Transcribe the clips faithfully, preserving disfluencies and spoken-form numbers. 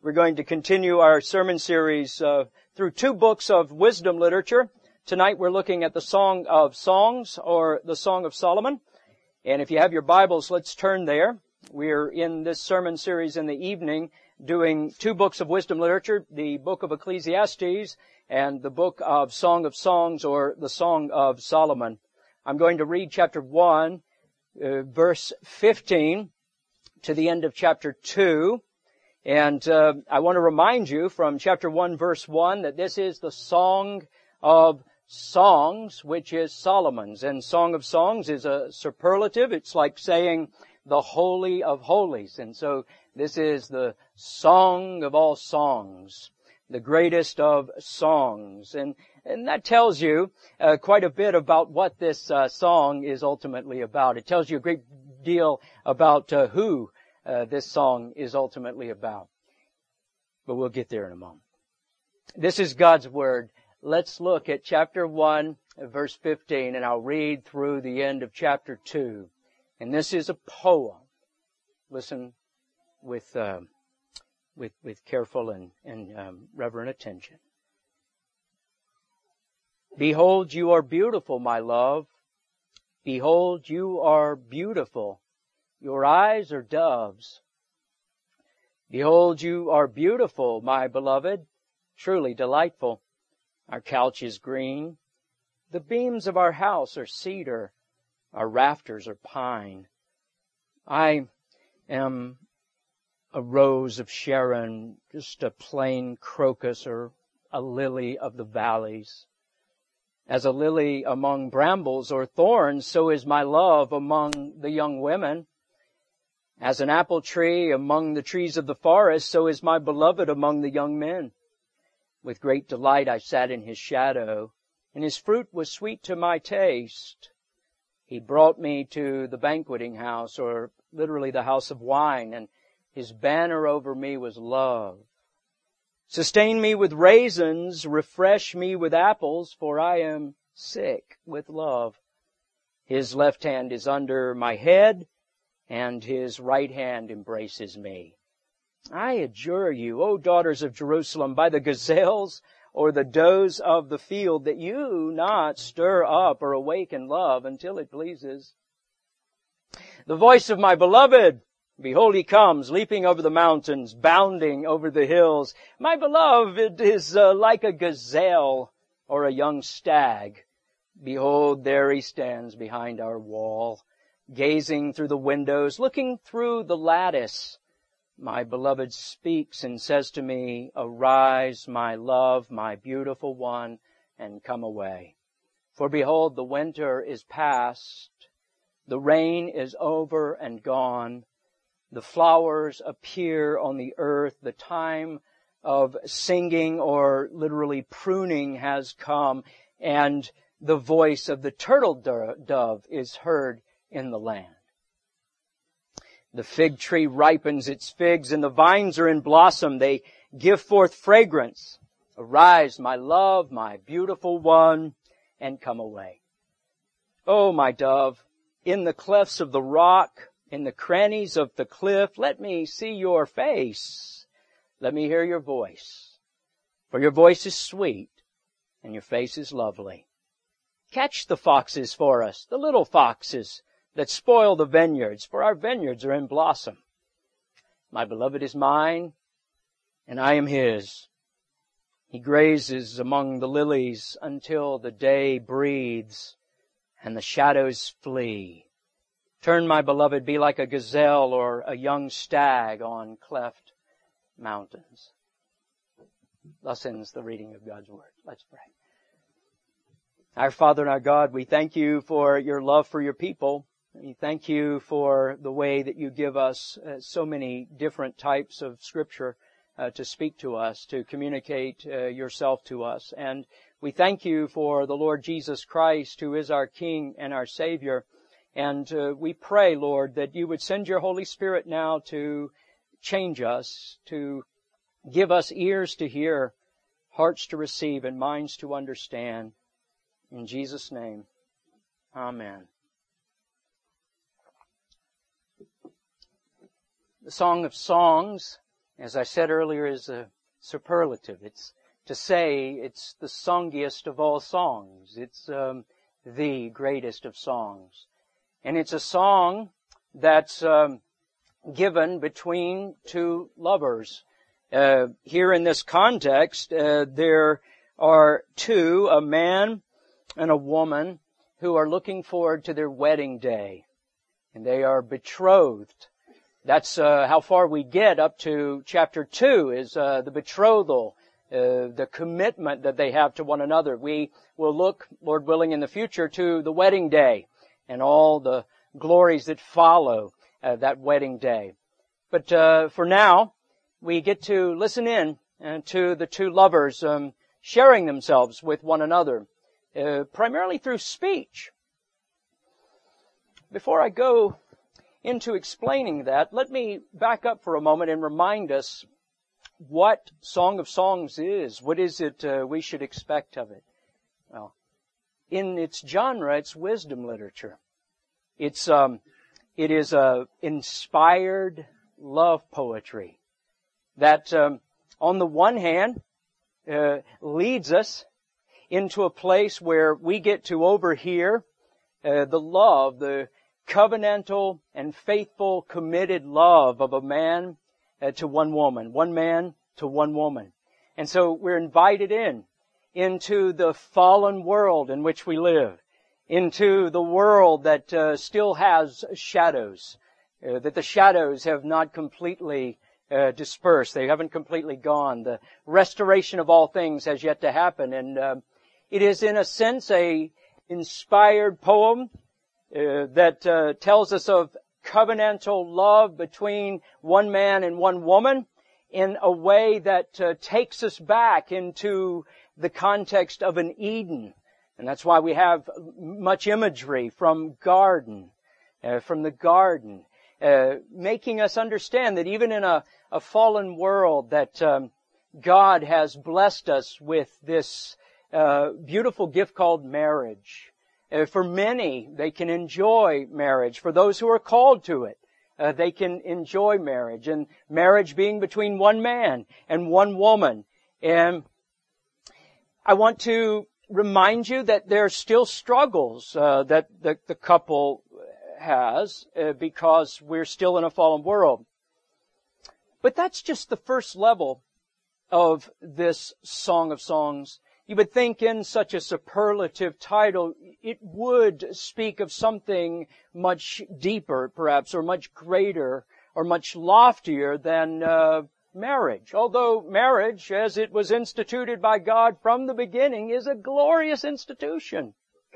We're going to continue our sermon series uh, through two books of wisdom literature. Tonight we're looking at the Song of Songs, or the Song of Solomon. And if you have your Bibles, let's turn there. We're in this sermon series in the evening doing two books of wisdom literature, the book of Ecclesiastes and the book of Song of Songs, or the Song of Solomon. I'm going to read chapter one, uh, verse fifteen to the end of chapter two. And uh, I want to remind you from chapter one, verse one, that this is the Song of Songs, which is Solomon's. And Song of Songs is a superlative. It's like saying the Holy of Holies. And so this is the Song of all songs, the greatest of songs. And and that tells you uh, quite a bit about what this uh, song is ultimately about. It tells you a great deal about uh, who Uh, this song is ultimately about. But we'll get there in a moment. This is God's Word. Let's look at chapter one, verse fifteen, and I'll read through the end of chapter two. And this is a poem. Listen with uh, with with careful and, and um, reverent attention. Behold, you are beautiful, my love. Behold, you are beautiful. Your eyes are doves. Behold, you are beautiful, my beloved, truly delightful. Our couch is green. The beams of our house are cedar. Our rafters are pine. I am a rose of Sharon, just a plain crocus or a lily of the valleys. As a lily among brambles or thorns, so is my love among the young women. As an apple tree among the trees of the forest, so is my beloved among the young men. With great delight I sat in his shadow, and his fruit was sweet to my taste. He brought me to the banqueting house, or literally the house of wine, and his banner over me was love. Sustain me with raisins, refresh me with apples, for I am sick with love. His left hand is under my head, and his right hand embraces me. I adjure you, O daughters of Jerusalem, by the gazelles or the does of the field, that you not stir up or awaken love until it pleases. The voice of my beloved, behold, he comes, leaping over the mountains, bounding over the hills. My beloved is uh, like a gazelle or a young stag. Behold, there he stands behind our wall, gazing through the windows, looking through the lattice. My beloved speaks and says to me, arise, my love, my beautiful one, and come away. For behold, the winter is past, the rain is over and gone, the flowers appear on the earth, the time of singing or literally pruning has come, and the voice of the turtle dove is heard in the land. The fig tree ripens its figs, and the vines are in blossom. They give forth fragrance. Arise, my love, my beautiful one, and come away. Oh, my dove, in the clefts of the rock, in the crannies of the cliff, let me see your face. Let me hear your voice. For your voice is sweet, and your face is lovely. Catch the foxes for us, the little foxes that spoil the vineyards, for our vineyards are in blossom. My beloved is mine, and I am his. He grazes among the lilies until the day breathes and the shadows flee. Turn, my beloved, be like a gazelle or a young stag on cleft mountains. Thus ends the reading of God's Word. Let's pray. Our Father and our God, we thank you for your love for your people. We thank you for the way that you give us uh, so many different types of Scripture uh, to speak to us, to communicate uh, yourself to us. And we thank you for the Lord Jesus Christ, who is our King and our Savior. And uh, we pray, Lord, that you would send your Holy Spirit now to change us, to give us ears to hear, hearts to receive, and minds to understand. In Jesus' name, amen. The Song of Songs as I said earlier, is a superlative. It's to say it's the songiest of all songs. It's um, the greatest of songs. And it's a song that's um, given between two lovers. Uh, here in this context, uh, there are two, a man and a woman, who are looking forward to their wedding day. And they are betrothed. That's uh, how far we get up to chapter two, is uh, the betrothal, uh, the commitment that they have to one another. We will look, Lord willing, in the future to the wedding day and all the glories that follow uh, that wedding day. But uh, for now, we get to listen in uh, to the two lovers um, sharing themselves with one another, uh, primarily through speech. Before I go into explaining that, let me back up for a moment and remind us what Song of Songs is. What is it uh, we should expect of it? Well, in its genre, it's wisdom literature. It's um, it is a inspired love poetry that, um, on the one hand, uh, leads us into a place where we get to overhear uh, the love, the covenantal and faithful, committed love of a man uh, to one woman, one man to one woman. And so we're invited in, into the fallen world in which we live, into the world that uh, still has shadows, uh, that the shadows have not completely uh, dispersed. They haven't completely gone. The restoration of all things has yet to happen. And uh, it is, in a sense, a inspired poem Uh, that uh, tells us of covenantal love between one man and one woman in a way that uh, takes us back into the context of an Eden. And that's why we have much imagery from garden, uh, from the garden, uh, making us understand that even in a, a fallen world that um, God has blessed us with this uh, beautiful gift called marriage. Uh, for many, they can enjoy marriage. For those who are called to it, uh, they can enjoy marriage. And marriage being between one man and one woman. And I want to remind you that there are still struggles uh, that the, the couple has uh, because we're still in a fallen world. But that's just the first level of this Song of Songs. You would think in such a superlative title, it would speak of something much deeper, perhaps, or much greater, or much loftier than uh, marriage. Although marriage, as it was instituted by God from the beginning, is a glorious institution.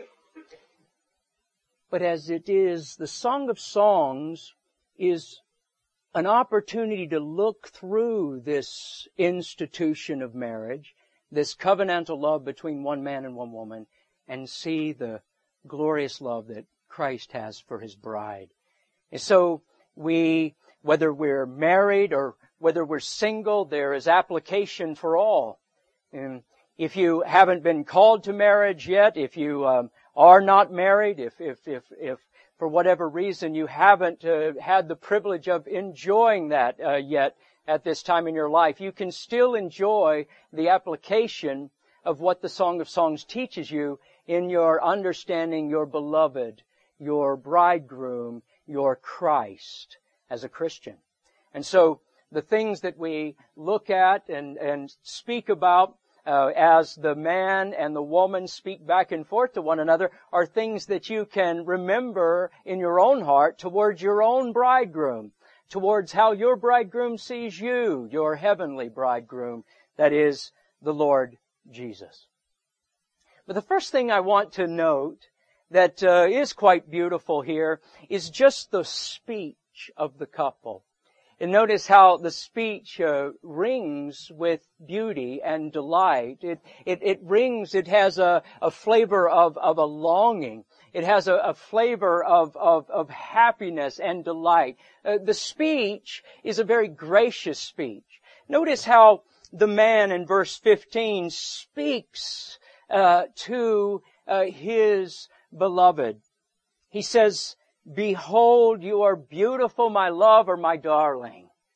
But as it is, the Song of Songs is an opportunity to look through this institution of marriage, this covenantal love between one man and one woman, and see the glorious love that Christ has for His bride. And so we, whether we're married or whether we're single, there is application for all. And if you haven't been called to marriage yet, if you um, are not married, if, if, if, if for whatever reason you haven't uh, had the privilege of enjoying that uh, yet, at this time in your life, you can still enjoy the application of what the Song of Songs teaches you in your understanding your beloved, your bridegroom, your Christ as a Christian. And so the things that we look at and, and speak about uh, as the man and the woman speak back and forth to one another are things that you can remember in your own heart towards your own bridegroom, towards how your bridegroom sees you, your heavenly bridegroom, that is the Lord Jesus. But the first thing I want to note that uh, is quite beautiful here is just the speech of the couple. And notice how the speech uh, rings with beauty and delight. It, it, it rings, it has a, a flavor of, of a longing. It has a, a flavor of, of, of happiness and delight. Uh, the speech is a very gracious speech. Notice how the man in verse fifteen speaks uh, to uh, his beloved. He says, "Behold, you are beautiful, my love," or "my darling."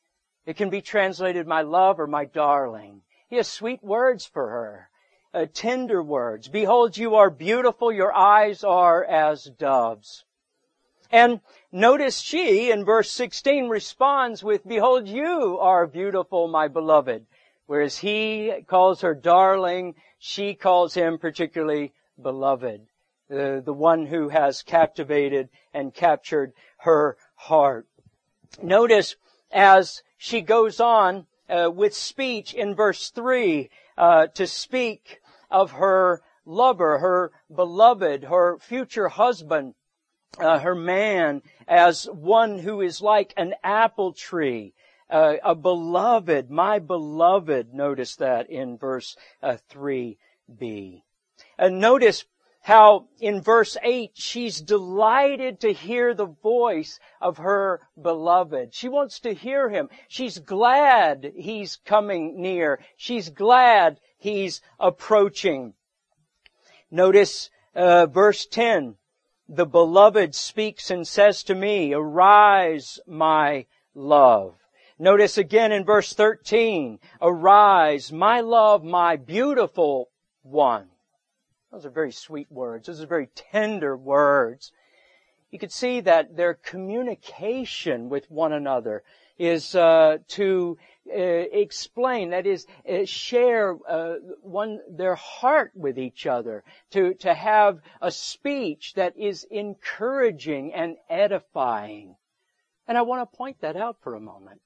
It can be translated my love or my darling. He has sweet words for her, uh, tender words. Behold, you are beautiful. Your eyes are as doves. And notice she, in verse sixteen, responds with, behold, you are beautiful, my beloved. Whereas he calls her darling, she calls him particularly beloved. The, the one who has captivated and captured her heart. Notice as she goes on uh, with speech in verse three, uh, to speak of her lover, her beloved, her future husband, uh, her man, as one who is like an apple tree, uh, a beloved, my beloved. Notice that in verse uh, three b. And notice how in verse eight, she's delighted to hear the voice of her beloved. She wants to hear him. She's glad he's coming near. She's glad he's approaching. Notice uh, verse ten. The beloved speaks and says to me, arise, my love. Notice again in verse thirteen, arise, my love, my beautiful one. Those are very sweet words. Those are very tender words. You could see that their communication with one another is uh, to uh, explain, that is, uh, share uh, one their heart with each other, to to have a speech that is encouraging and edifying. And I want to point that out for a moment.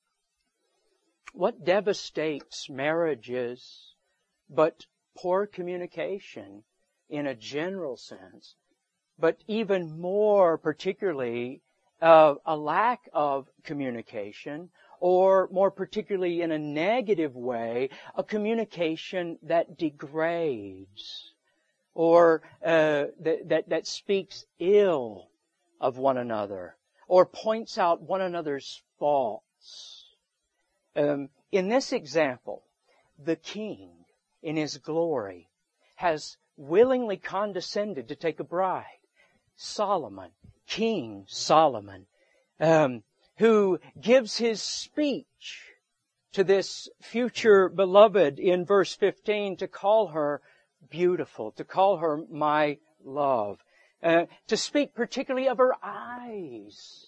What devastates marriages but poor communication in a general sense, but even more particularly uh, a lack of communication, or more particularly in a negative way, a communication that degrades or uh, that, that, that speaks ill of one another or points out one another's faults. Um, in this example, the king, in his glory, has willingly condescended to take a bride. Solomon, King Solomon, um, who gives his speech to this future beloved in verse fifteen to call her beautiful, to call her my love, uh, to speak particularly of her eyes.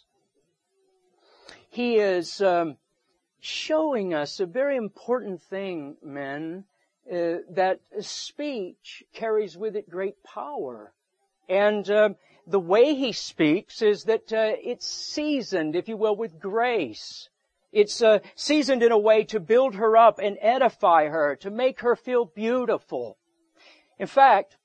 He is um, showing us a very important thing, men, Uh, that speech carries with it great power. And uh, the way he speaks is that uh, it's seasoned, if you will, with grace. It's uh, seasoned in a way to build her up and edify her, to make her feel beautiful. In fact,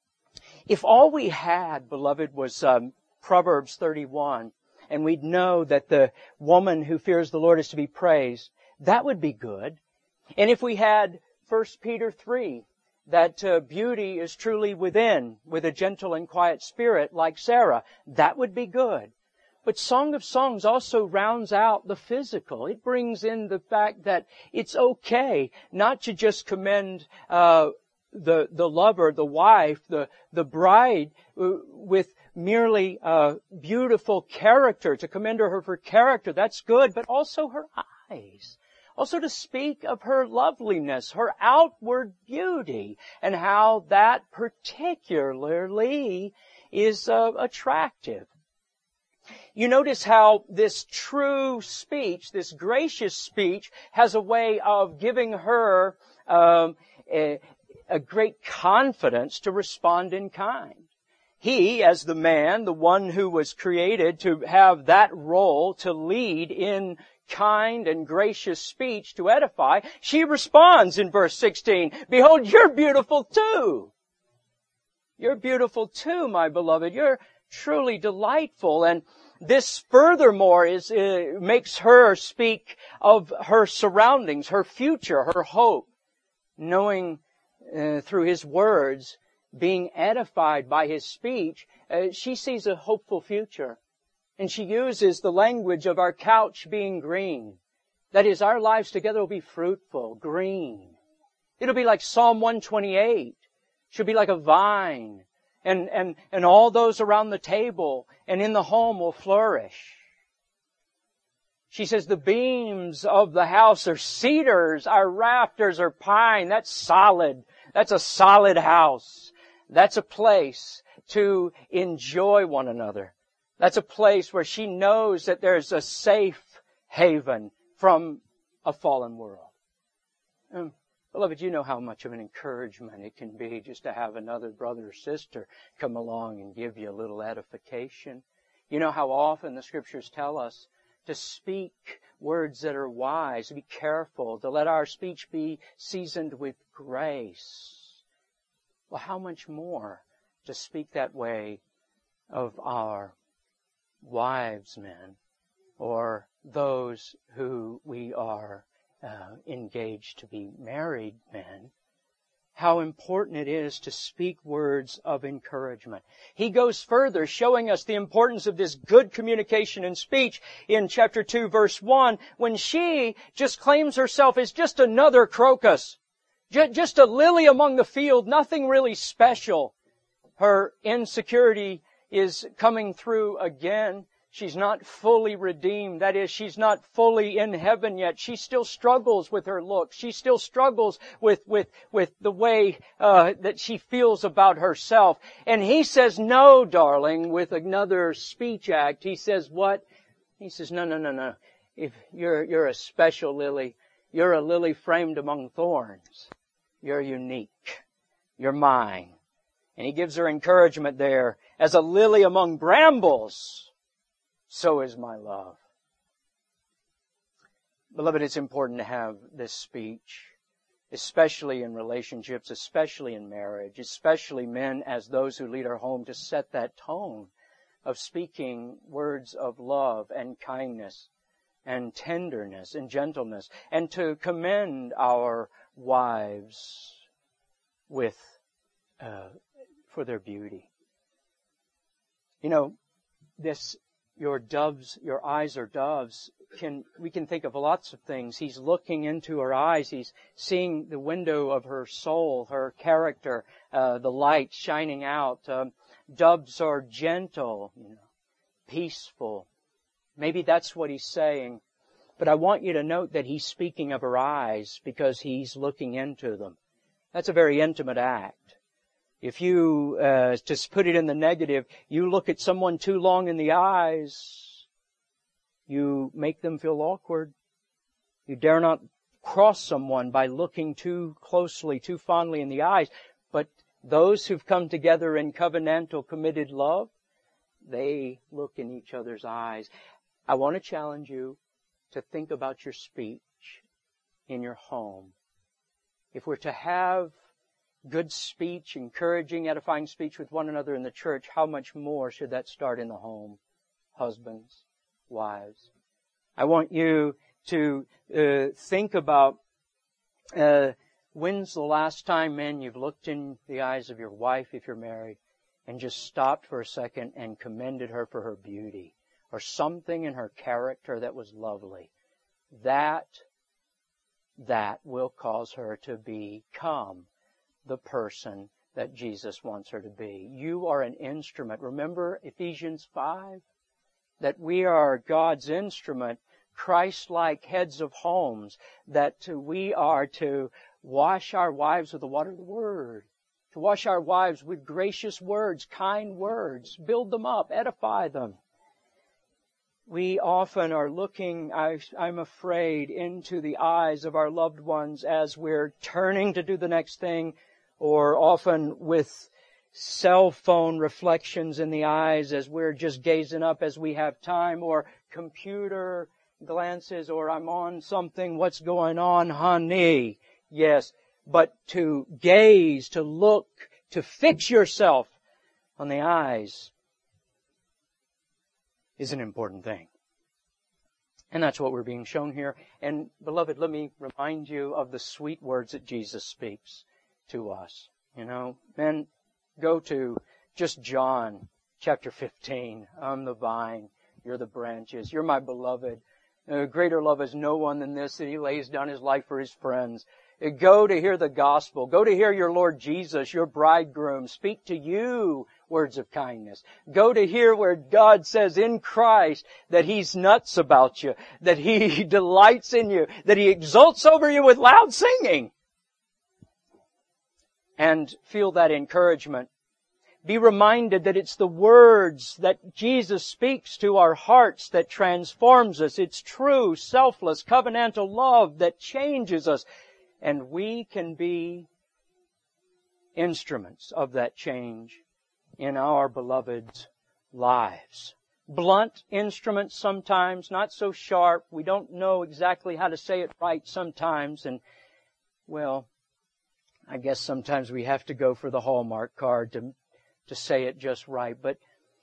if all we had, beloved, was um, Proverbs thirty-one, and we'd know that the woman who fears the Lord is to be praised, that would be good. And if we had First Peter three, that uh, beauty is truly within, with a gentle and quiet spirit like Sarah, that would be good. But Song of Songs also rounds out the physical. It brings in the fact that it's okay not to just commend uh, the the lover, the wife, the the bride uh, with merely uh, beautiful character, to commend her for character. That's good, but also her eyes. Also to speak of her loveliness, her outward beauty, and how that particularly is uh, attractive. You notice how this true speech, this gracious speech, has a way of giving her um, a, a great confidence to respond in kind. He, as the man, the one who was created to have that role, to lead in kind and gracious speech to edify, she responds in verse sixteen, behold, you're beautiful too. You're beautiful too, my beloved. You're truly delightful. And this furthermore is uh, makes her speak of her surroundings, her future, her hope, knowing uh, through his words, being edified by his speech, uh, she sees a hopeful future. And she uses the language of our couch being green. That is, our lives together will be fruitful, green. It'll be like Psalm one twenty-eight. She'll be like a vine. And, and, and all those around the table and in the home will flourish. She says the beams of the house are cedars, our rafters are pine. That's solid. That's a solid house. That's a place to enjoy one another. That's a place where she knows that there's a safe haven from a fallen world. Um, beloved, you know how much of an encouragement it can be just to have another brother or sister come along and give you a little edification. You know how often the Scriptures tell us to speak words that are wise, to be careful, to let our speech be seasoned with grace. Well, how much more to speak that way of our wives, men, or those who we are uh, engaged to be married men. How important it is to speak words of encouragement. He goes further, showing us the importance of this good communication and speech in chapter two, verse one, when she just claims herself as just another crocus, just a lily among the field, nothing really special. Her insecurity is coming through again. She's not fully redeemed. That is, she's not fully in heaven yet. She still struggles with her look. She still struggles with, with, with the way uh, that she feels about herself. And he says, no, darling, with another speech act. He says, what? He says, no, no, no, no. If you're, you're a special lily. You're a lily framed among thorns. You're unique. You're mine. And he gives her encouragement there. As a lily among brambles, so is my love. Beloved, it's important to have this speech, especially in relationships, especially in marriage, especially men as those who lead our home, to set that tone of speaking words of love and kindness and tenderness and gentleness, and to commend our wives with uh, for their beauty. You know, this, your doves, your eyes are doves, can, we can think of lots of things. He's looking into her eyes. He's seeing the window of her soul, her character, uh, the light shining out. Um, doves are gentle, you know, peaceful. Maybe that's what he's saying. But I want you to note that he's speaking of her eyes because he's looking into them. That's a very intimate act. If you, uh, just put it in the negative, you look at someone too long in the eyes, you make them feel awkward. You dare not cross someone by looking too closely, too fondly in the eyes. But those who've come together in covenantal, committed love, they look in each other's eyes. I want to challenge you to think about your speech in your home. If we're to have good speech, encouraging, edifying speech with one another in the church, how much more should that start in the home? Husbands, wives. I want you to uh, think about uh, when's the last time, men, you've looked in the eyes of your wife if you're married and just stopped for a second and commended her for her beauty or something in her character that was lovely. That, that will cause her to become the person that Jesus wants her to be. You are an instrument. Remember Ephesians five? That we are God's instrument, Christ-like heads of homes, that we are to wash our wives with the water of the Word, to wash our wives with gracious words, kind words, build them up, edify them. We often are looking, I, I'm afraid, into the eyes of our loved ones as we're turning to do the next thing, or often with cell phone reflections in the eyes as we're just gazing up as we have time, or computer glances, or I'm on something, what's going on, honey? Yes, but to gaze, to look, to fix yourself on the eyes is an important thing. And that's what we're being shown here. And beloved, let me remind you of the sweet words that Jesus speaks to us. You know, men, go to just John chapter fifteen. I'm the vine, you're the branches, you're my beloved. Uh, greater love has no one than this, that he lays down his life for his friends. Go to hear the gospel. Go to hear your Lord Jesus, your bridegroom, speak to you words of kindness. Go to hear where God says in Christ that He's nuts about you, that He delights in you, that He exults over you with loud singing. And feel that encouragement. Be reminded that it's the words that Jesus speaks to our hearts that transforms us. It's true, selfless, covenantal love that changes us. And we can be instruments of that change in our beloved's lives. Blunt instruments sometimes, not so sharp. We don't know exactly how to say it right sometimes. And, well, I guess sometimes we have to go for the Hallmark card to to say it just right. But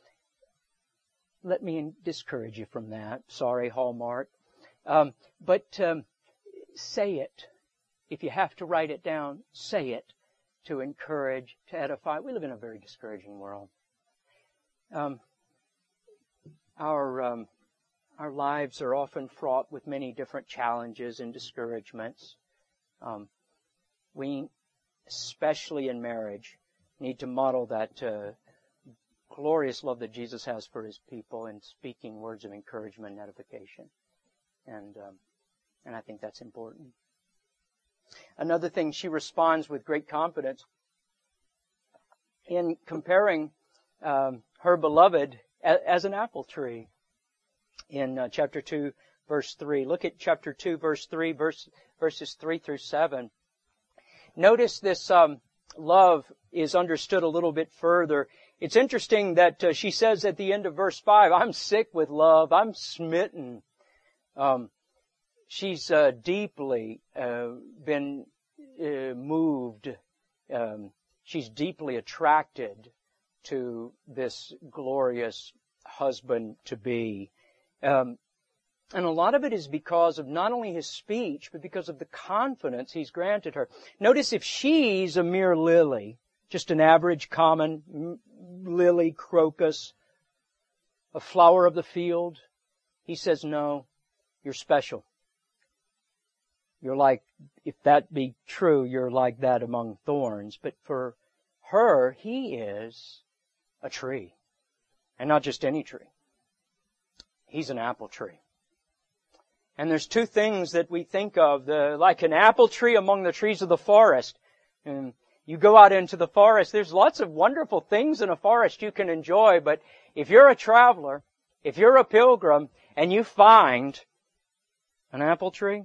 let me discourage you from that. Sorry, Hallmark. Um, but um, say it. If you have to write it down, say it to encourage, to edify. We live in a very discouraging world. Um, our um, our lives are often fraught with many different challenges and discouragements. Um, we, especially in marriage, need to model that uh, glorious love that Jesus has for His people in speaking words of encouragement and edification. And um, and I think that's important. Another thing, she responds with great confidence in comparing um, her beloved as, as an apple tree in uh, chapter two, verse three. Look at chapter two, verse three, verse, verses three through seven. Notice this um, love is understood a little bit further. It's interesting that uh, she says at the end of verse five, I'm sick with love. I'm smitten. Um, she's uh, deeply uh, been uh, moved. Um, she's deeply attracted to this glorious husband-to-be. Um, and a lot of it is because of not only his speech, but because of the confidence he's granted her. Notice if she's a mere lily, just an average common lily, crocus, a flower of the field, he says, no, you're special. You're like, if that be true, you're like that among thorns. But for her, he is a tree. And not just any tree. He's an apple tree. And there's two things that we think of, the, like an apple tree among the trees of the forest. And you go out into the forest, there's lots of wonderful things in a forest you can enjoy, but if you're a traveler, if you're a pilgrim, and you find an apple tree,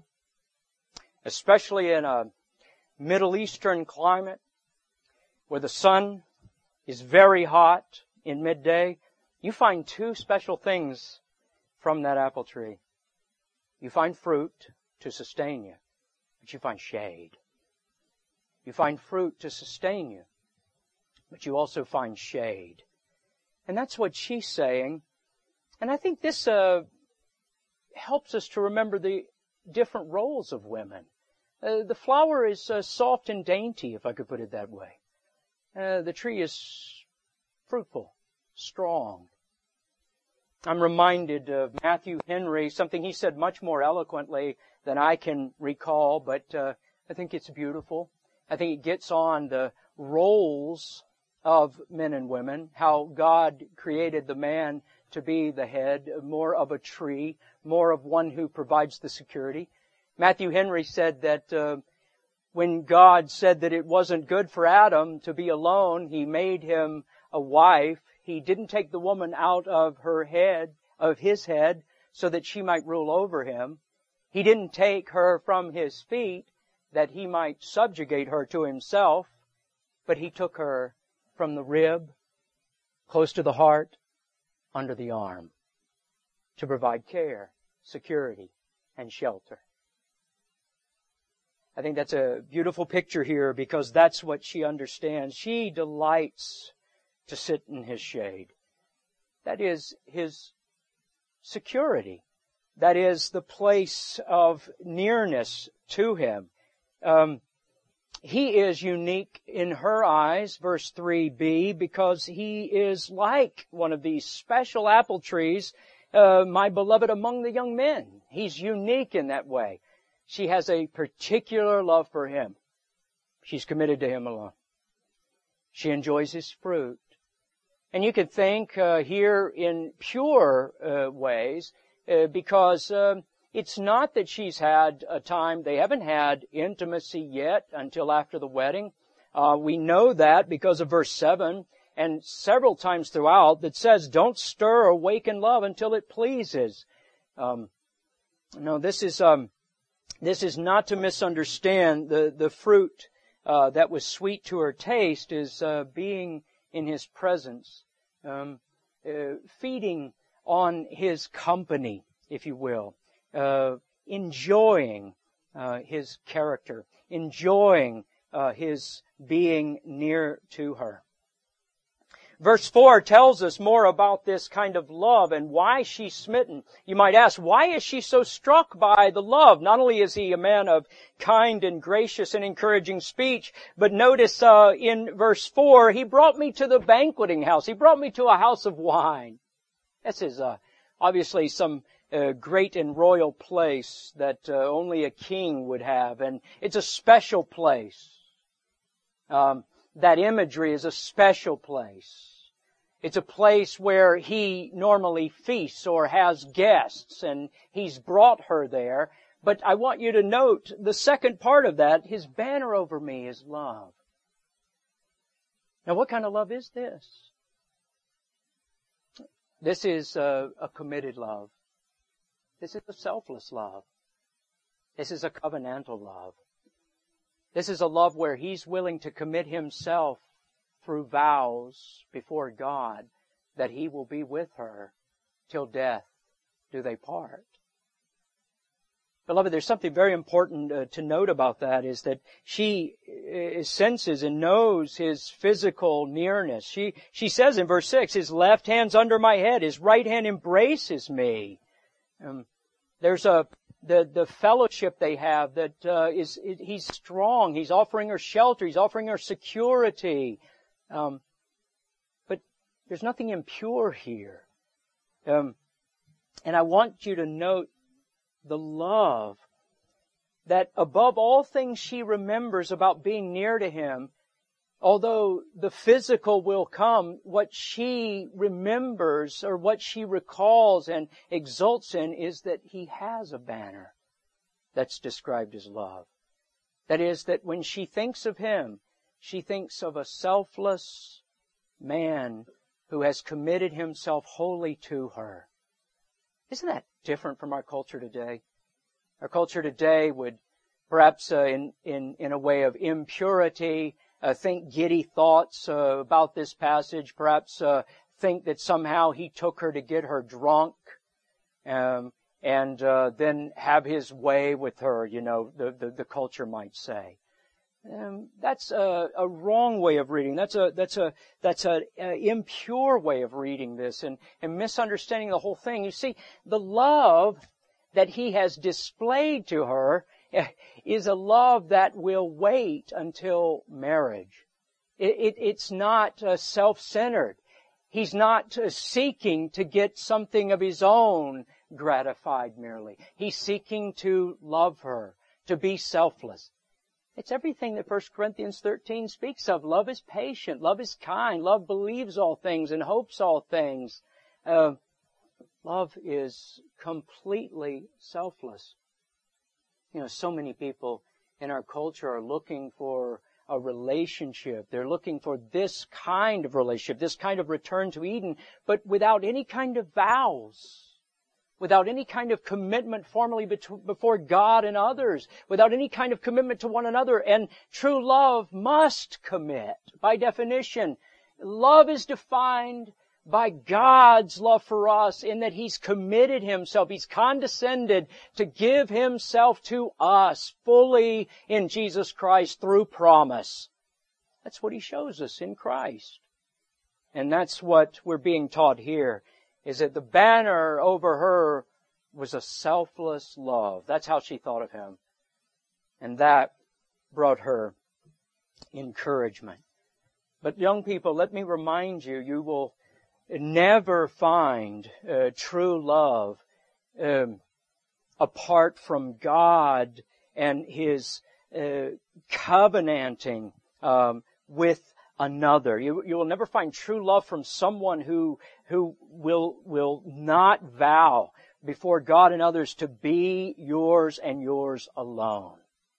especially in a Middle Eastern climate, where the sun is very hot in midday, you find two special things from that apple tree. You find fruit to sustain you, but you find shade. You find fruit to sustain you, but you also find shade. And that's what she's saying. And I think this uh, helps us to remember the different roles of women. Uh, the flower is uh, soft and dainty, if I could put it that way. Uh, the tree is fruitful, strong. I'm reminded of Matthew Henry, something he said much more eloquently than I can recall, but uh, I think it's beautiful. I think it gets on the roles of men and women, how God created the man to be the head, more of a tree, more of one who provides the security. Matthew Henry said that uh, when God said that it wasn't good for Adam to be alone, He made him a wife. He didn't take the woman out of her head, of his head, so that she might rule over him. He didn't take her from his feet that he might subjugate her to himself, but He took her from the rib, close to the heart, under the arm, to provide care, security, and shelter. I think that's a beautiful picture here because that's what she understands. She delights to sit in His shade. That is His security. That is the place of nearness to Him. Um, he is unique in her eyes, verse three b, because He is like one of these special apple trees, uh, my beloved among the young men. He's unique in that way. she has a particular love for Him. She's committed to Him alone. She enjoys His fruit. And you could think uh, here in pure uh, ways, uh, because uh, it's not that she's had a time, they haven't had intimacy yet until after the wedding. Uh, we know that because of verse seven, and several times throughout that says, don't stir or awaken love until it pleases. Um, no, this is um, this is not to misunderstand the, the fruit uh, that was sweet to her taste is uh, being in His presence, um, uh, feeding on His company, if you will, uh, enjoying uh, His character, enjoying uh, His being near to her. Verse four tells us more about this kind of love and why she's smitten. You might ask, why is she so struck by the love? Not only is he a man of kind and gracious and encouraging speech, but notice uh, in verse four, he brought me to the banqueting house. He brought me to a house of wine. This is uh, obviously some uh, great and royal place that uh, only a king would have, and it's a special place. Um, that imagery is a special place. It's a place where he normally feasts or has guests, and he's brought her there. But I want you to note the second part of that, His banner over me is love. Now, what kind of love is this? This is a, a committed love. This is a selfless love. This is a covenantal love. This is a love where He's willing to commit Himself through vows before God that He will be with her till death do they part. Beloved, there's something very important uh, to note about that, is that she uh, senses and knows His physical nearness. She, she says in verse six, His left hand's under my head, His right hand embraces me. Um, there's a The, the fellowship they have that uh, is, it, He's strong. He's offering her shelter. He's offering her security. Um, but there's nothing impure here. Um, and I want you to note the love that above all things she remembers about being near to Him. Although the physical will come, what she remembers or what she recalls and exults in is that He has a banner that's described as love. That is, that when she thinks of Him, she thinks of a selfless man who has committed himself wholly to her. Isn't that different from our culture today? Our culture today would perhaps uh, in, in, in a way of impurity, Uh, think giddy thoughts uh, about this passage, perhaps uh, think that somehow He took her to get her drunk um, and uh, then have His way with her, you know, the, the, the culture might say. Um, that's a, a wrong way of reading. That's a that's a that's a, a impure way of reading this and, and misunderstanding the whole thing. You see, the love that He has displayed to her is a love that will wait until marriage. It, it, it's not uh, self-centered. He's not uh, seeking to get something of his own gratified merely. He's seeking to love her, to be selfless. It's everything that First Corinthians thirteen speaks of. Love is patient. Love is kind. Love believes all things and hopes all things. Uh, love is completely selfless. You know, so many people in our culture are looking for a relationship. They're looking for this kind of relationship, this kind of return to Eden, but without any kind of vows, without any kind of commitment formally before God and others, without any kind of commitment to one another. And true love must commit, by definition. Love is defined by God's love for us in that He's committed Himself. He's condescended to give Himself to us fully in Jesus Christ through promise. That's what He shows us in Christ. And that's what we're being taught here, is that the banner over her was a selfless love. That's how she thought of Him. And that brought her encouragement. But young people, let me remind you, you will never find uh, true love um, apart from God and his uh, covenanting um, with another. You, you will never find true love from someone who who will will not vow before God and others to be yours and yours alone.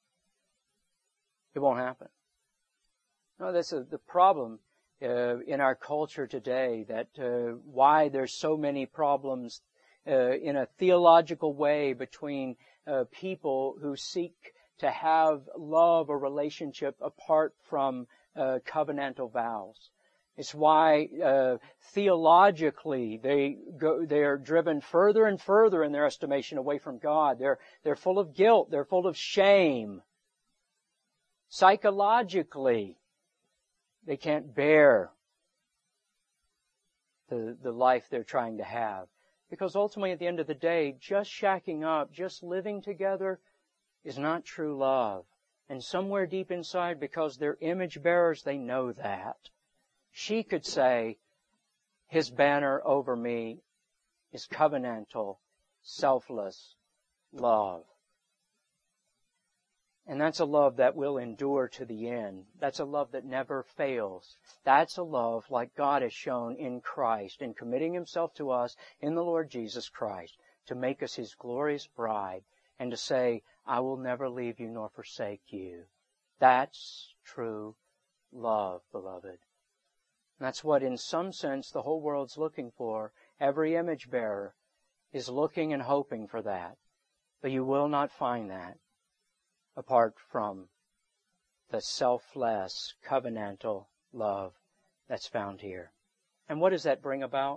It won't happen. No, that's a, the problem uh, in our culture today, that uh, why there's so many problems uh, in a theological way between uh, people who seek to have love or relationship apart from uh, covenantal vows. It's why uh, theologically they go, they are driven further and further in their estimation away from God. They're they're full of guilt. They're full of shame. Psychologically, they can't bear the the life they're trying to have, because ultimately, at the end of the day, just shacking up, just living together, is not true love. And somewhere deep inside, because they're image bearers, they know that. She could say, his banner over me is covenantal, selfless love. And that's a love that will endure to the end. That's a love that never fails. That's a love like God has shown in Christ, in committing Himself to us in the Lord Jesus Christ, to make us His glorious bride, and to say, I will never leave you nor forsake you. That's true love, beloved. That's what, in some sense, the whole world's looking for. Every image bearer is looking and hoping for that. But you will not find that apart from the selfless, covenantal love that's found here. And what does that bring about?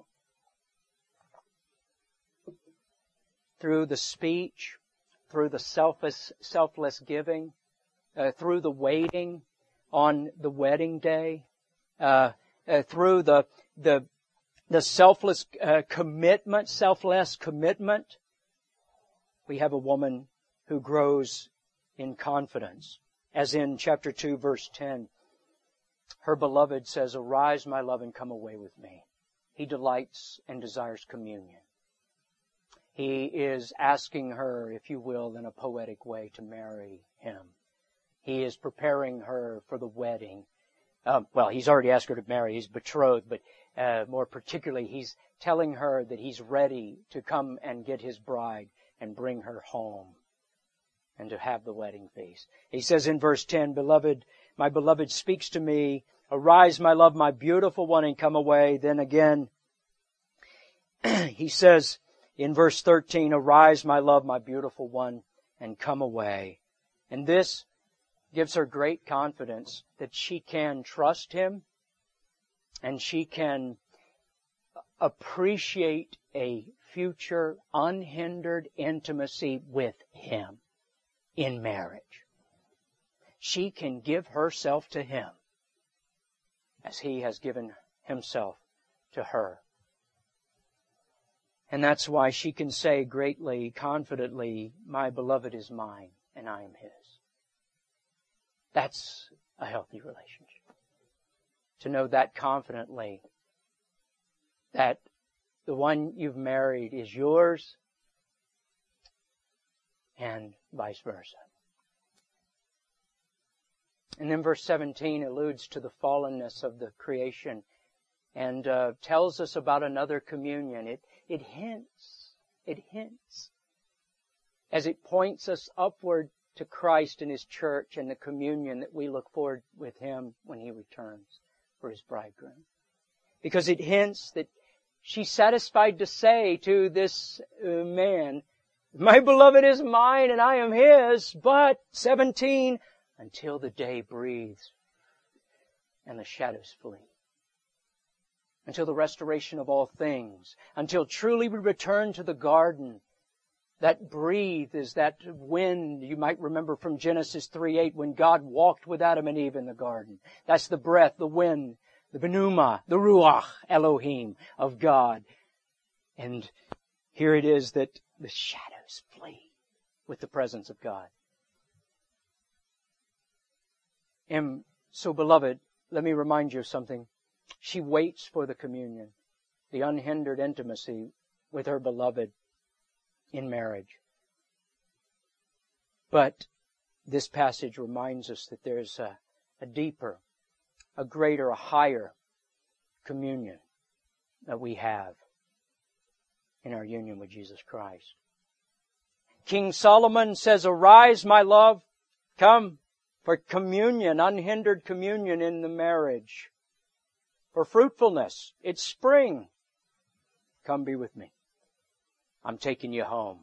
Through the speech, through the selfless, selfless giving, uh, through the waiting on the wedding day, uh, uh, through the the the selfless uh, commitment, selfless commitment, we have a woman who grows in confidence. As in chapter two, verse ten, her beloved says, "Arise, my love, and come away with me." He delights and desires communion. He is asking her, if you will, in a poetic way, to marry him. He is preparing her for the wedding. Um, well, he's already asked her to marry. He's betrothed, but uh, more particularly, he's telling her that he's ready to come and get his bride and bring her home and to have the wedding feast. He says in verse ten, "Beloved, my beloved speaks to me, arise, my love, my beautiful one, and come away." Then again, he says in verse thirteen, "Arise, my love, my beautiful one, and come away." And this gives her great confidence that she can trust him and she can appreciate a future unhindered intimacy with him in marriage. She can give herself to him as he has given himself to her. And that's why she can say greatly, confidently, "My beloved is mine and I am his." That's a healthy relationship. To know that confidently, that the one you've married is yours and vice versa. And then verse seventeen alludes to the fallenness of the creation and uh, tells us about another communion. It, it hints, it hints, as it points us upward to Christ and His church and the communion that we look forward with Him when He returns for His bridegroom. Because it hints that she's satisfied to say to this uh, man, "My beloved is mine and I am his," but, seventeen, until the day breathes and the shadows flee. Until the restoration of all things. Until truly we return to the garden. That breathe is that wind you might remember from Genesis three eight when God walked with Adam and Eve in the garden. That's the breath, the wind, the Benuma, the Ruach Elohim of God. And here it is that the shadows flee with the presence of God. And so, beloved, let me remind you of something. She waits for the communion, the unhindered intimacy with her beloved in marriage. But this passage reminds us that there's a, a deeper, a greater, a higher communion that we have in our union with Jesus Christ. King Solomon says, "Arise, my love, come for communion, unhindered communion in the marriage. For fruitfulness, it's spring. Come be with me. I'm taking you home.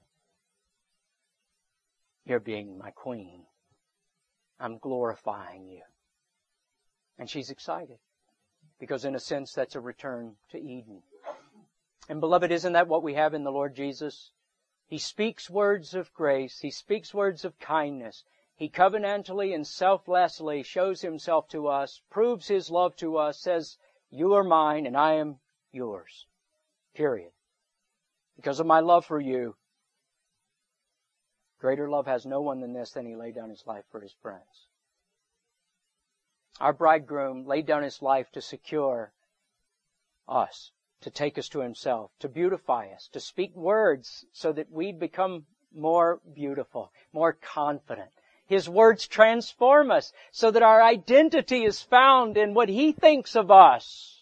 You're being my queen. I'm glorifying you." And she's excited because in a sense that's a return to Eden. And beloved, isn't that what we have in the Lord Jesus? He speaks words of grace. He speaks words of kindness. He covenantally and selflessly shows Himself to us, proves His love to us, says, "You are mine and I am yours." Period. Because of my love for you, greater love has no one than this, than He laid down His life for His friends. Our bridegroom laid down His life to secure us, to take us to Himself, to beautify us, to speak words so that we become more beautiful, more confident. His words transform us so that our identity is found in what He thinks of us.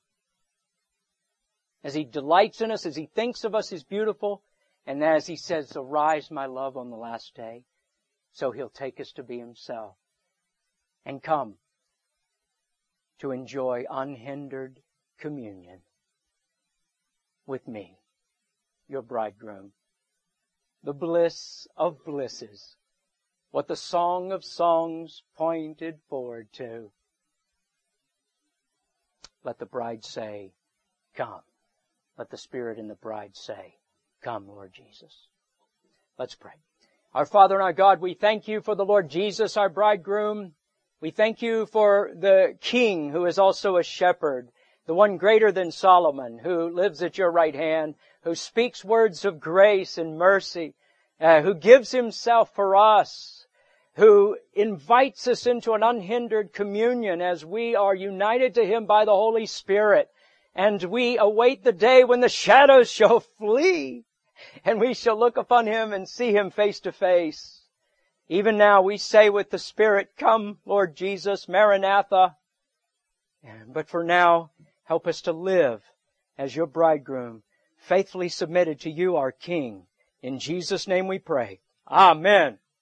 As He delights in us, as He thinks of us as beautiful, and as He says, "Arise, my love," on the last day, so He'll take us to be Himself and come to enjoy unhindered communion with me, your bridegroom. The bliss of blisses, what the Song of Songs pointed forward to. Let the bride say, "Come." Let the Spirit and the bride say, "Come, Lord Jesus." Let's pray. Our Father and our God, we thank You for the Lord Jesus, our bridegroom. We thank You for the King who is also a shepherd, the one greater than Solomon, who lives at Your right hand, who speaks words of grace and mercy, uh, who gives Himself for us, who invites us into an unhindered communion as we are united to Him by the Holy Spirit. And we await the day when the shadows shall flee, and we shall look upon Him and see Him face to face. Even now we say with the Spirit, "Come, Lord Jesus, Maranatha." But for now, help us to live as Your bridegroom, faithfully submitted to You, our King. In Jesus' name we pray. Amen.